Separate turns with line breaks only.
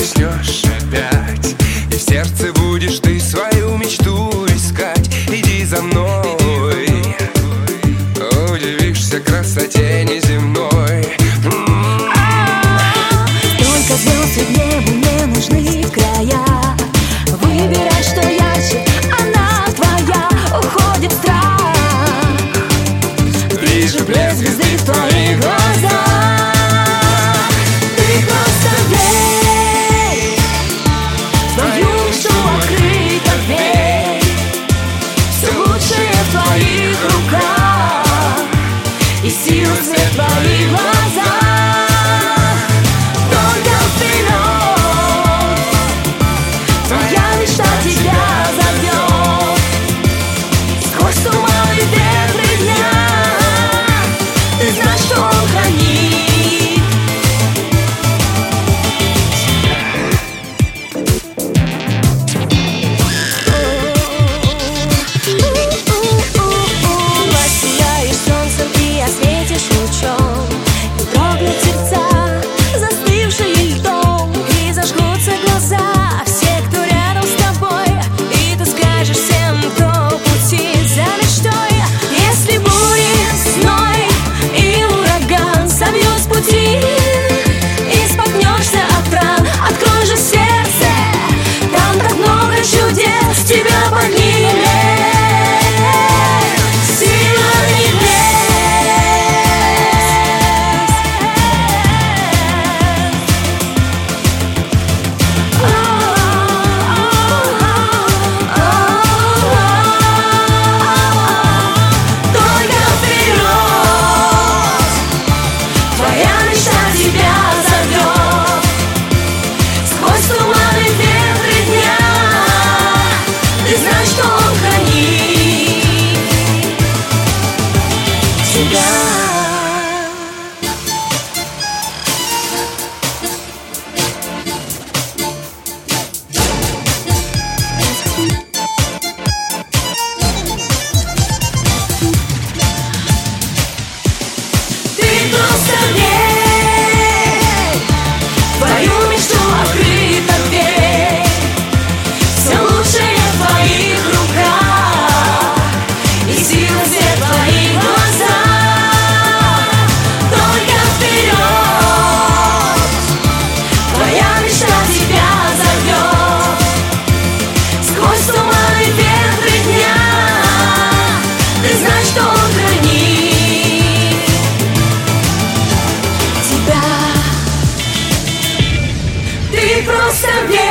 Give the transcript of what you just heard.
начнешь опять, и в сердце будешь ты свою мечту искать. Иди за мной, удивишься красоте неземной.
Только звезд в небу мне нужны края. Выбирай, что ярче, она твоя. Уходит страх, вижу блеск звезды в твоих глазах. Ты просто верь, в твою мечту открыта дверь. Все лучшее в твоих руках, и сила свет в твоих глазах. Просто верь.